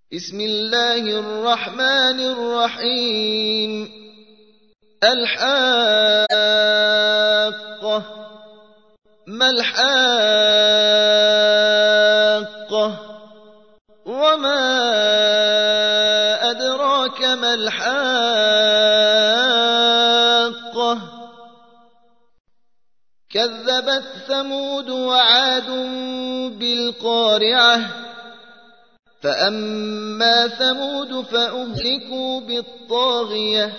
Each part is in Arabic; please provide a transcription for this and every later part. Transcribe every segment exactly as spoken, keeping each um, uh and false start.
بسم الله الرحمن الرحيم الحاقة. ما الحاقة وما أدراك ما الحاقة. كذبت ثمود وعاد بالقارعة. فأما ثمود فأهلكوا بالطاغية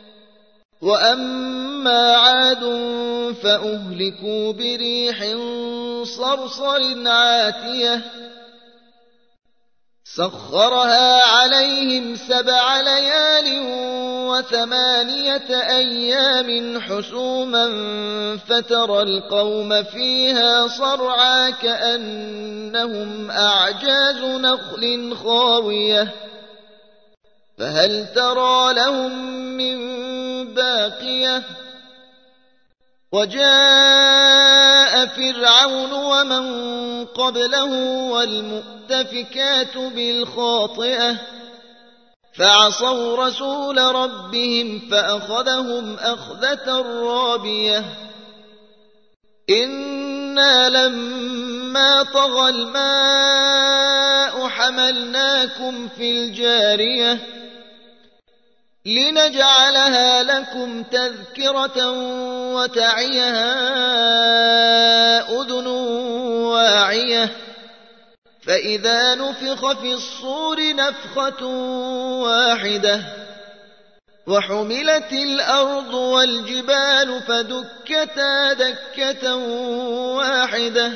وأما عاد فأهلكوا بريح صرصر عاتية سخرها عليهم سبع ليال وثمانية أيام حسوما فترى القوم فيها صرعى كأنهم أعجاز نخل خاوية فهل ترى لهم من باقية. وجاء فرعون ومن قبله والمؤتفكات بالخاطئة فعصوا رسول ربهم فأخذهم أخذة رابية. إنا لما طغى الماء حملناكم في الجارية لنجعلها لكم تذكرة وتعيها أذن واعية. فإذا نفخ في الصور نفخة واحدة وحملت الأرض والجبال فدكتا دكة واحدة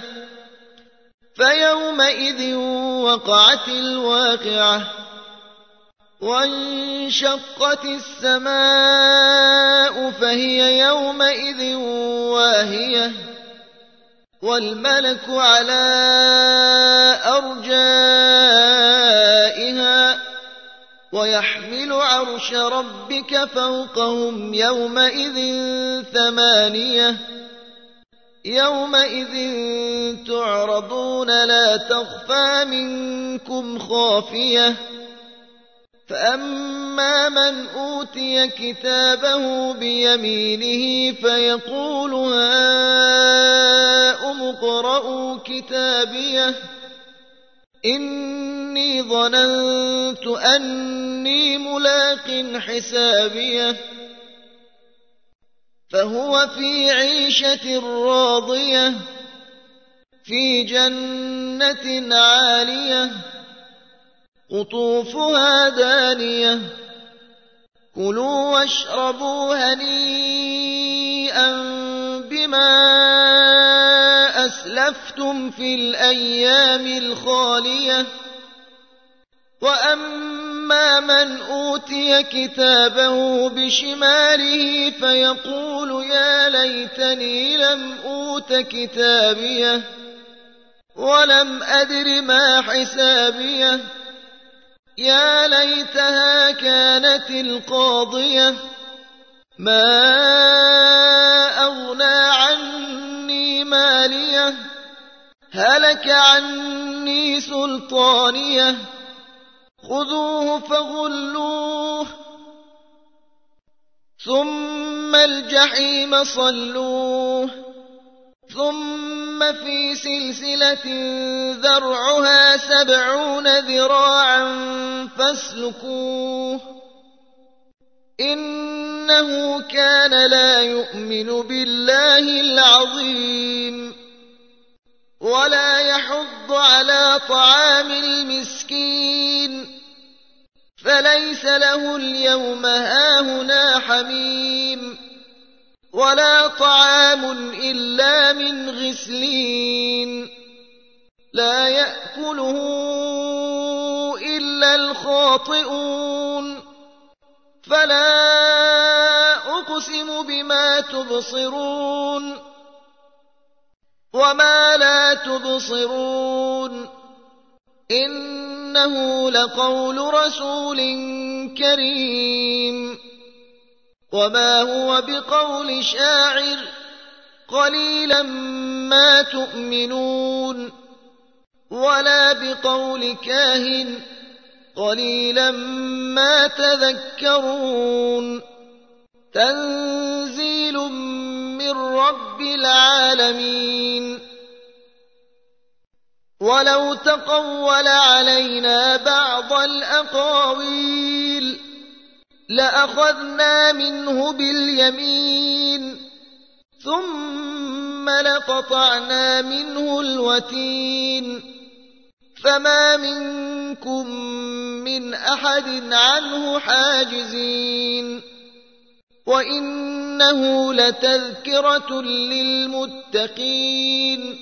فيومئذ وقعت الواقعة. وانشقت السماء فهي يومئذ واهية والملك على أرجائها ويحمل عرش ربك فوقهم يومئذ ثمانية. يومئذ تعرضون لا تخفى منكم خافية. فأما من أوتي كتابه بيمينه فيقول هاؤم اقرءوا كتابيه إني ظننت أني ملاق حسابيه. فهو في عيشة راضية في جنة عالية قطوفها دانية. كلوا واشربوا هنيئا بما أسلفتم في الأيام الخالية. وأما من أوتي كتابه بشماله فيقول يا ليتني لم أوت كتابيه ولم أدر ما حسابيه. يا ليتها كانت القاضية ما أغنى عني ماليه هلك عني سلطانيه. خذوه فغلوه ثم الجحيم صلوه ثم في سلسلة ذرعها سبعون ذراعا فاسلكوه إنه كان لا يؤمن بالله العظيم ولا يحض على طعام المسكين فليس له اليوم هاهنا حميم ولا طعام إلا من غسلين لا يأكله إلا الخاطئون. فلا أقسم بما تبصرون وما لا تبصرون إنه لقول رسول كريم وما هو بقول شاعر قليلا ما تؤمنون ولا بقول كاهن قليلا ما تذكرون تنزيل من رب العالمين ولو تقول علينا بعض الأقاويل لأخذنا منه باليمين ثم لقطعنا منه الوتين فما منكم من أحد عنه حاجزين وإنه لتذكرة للمتقين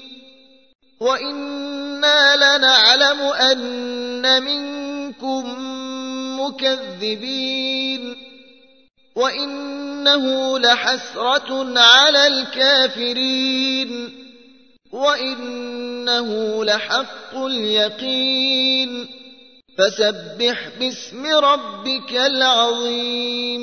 وإنا لنعلم أن منكم مكذبين وإنه لحسرة على الكافرين وإنه لحق اليقين فسبح باسم ربك العظيم